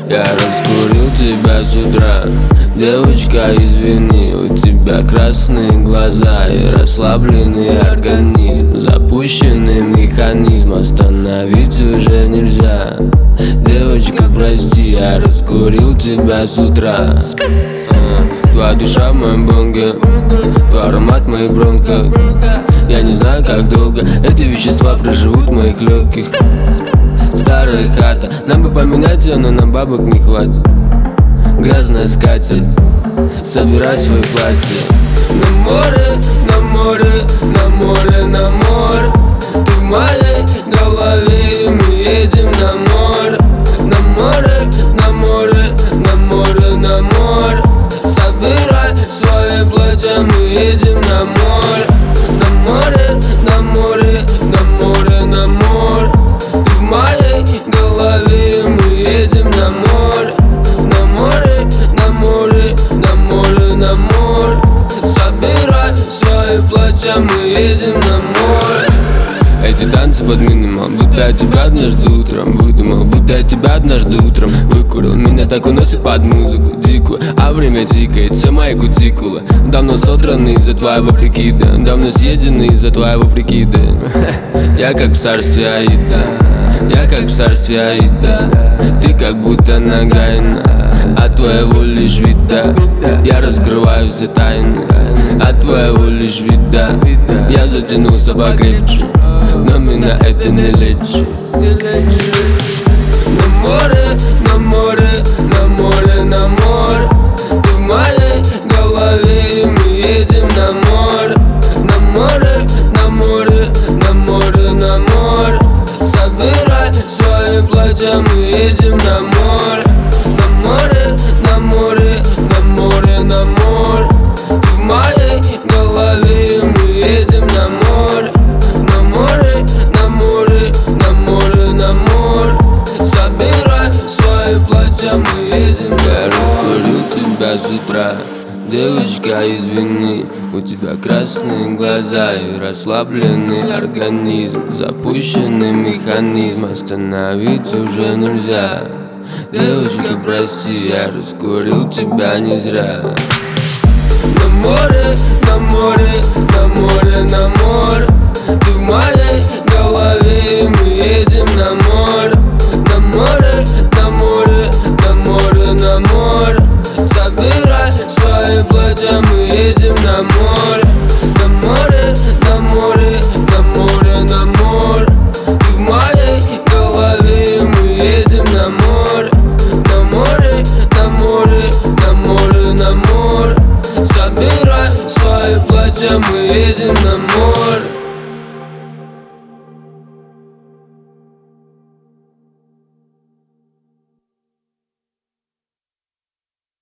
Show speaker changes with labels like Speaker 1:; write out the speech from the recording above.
Speaker 1: Я раскурил тебя с утра. Девочка, извини, у тебя красные глаза и расслабленный организм. Запущенный механизм, остановить уже нельзя. Девочка, прости, я раскурил тебя с утра. Твоя душа в моем бонге, твой аромат в моих бронхах. Я не знаю, как долго эти вещества проживут в моих легких. Старая хата, нам бы поменять ее, но нам бабок не хватит. Грязная скатерть, собирай свои платья. На море, на море, на море, на море. Ты в моей голове, и мы едем на море. На море, на море, на море, на море. Собирай свои платья, мы едем на море. На море, на море, на море, на море. Ты в моей голове, и мы едем на море. На море, на море, на море, на море. Собирай свои платья, мы едем на море. Эти танцы под минимум, будто я тебя однажды утром выдумал, будто я тебя однажды утром выкурил. Меня так уносит под музыку дикую, а время тикает, все мои кутикулы давно содраны из-за твоего прикида, давно съедены из-за твоего прикида. Я как в царстве Аида, я как в царстве Аида. Ты как будто нагайна от твоего лишь вида. Я раскрываю все тайны от твоего лишь вида. Я затянулся покрепче, но меня это не лечит. На море, на море, на море, на море. Ты в моей голове, и мы едем на море. На море, на море, на море, на море. Собирай свои платья, мы едем на море. На море, на море, на море, на море. Ты в моей голове, и мы едем на море. На море, на море, на море, на море. Собирай свои платья, мы едем на море. Я раскурил тебя с утра. Девочка, извини, у тебя красные глаза и расслабленный организм. Запущенный механизм, остановить уже нельзя. Девочка, прости, я раскурил тебя не зря. На море, на море, на море, на море. Ты в моей голове, и мы едем на море. На море,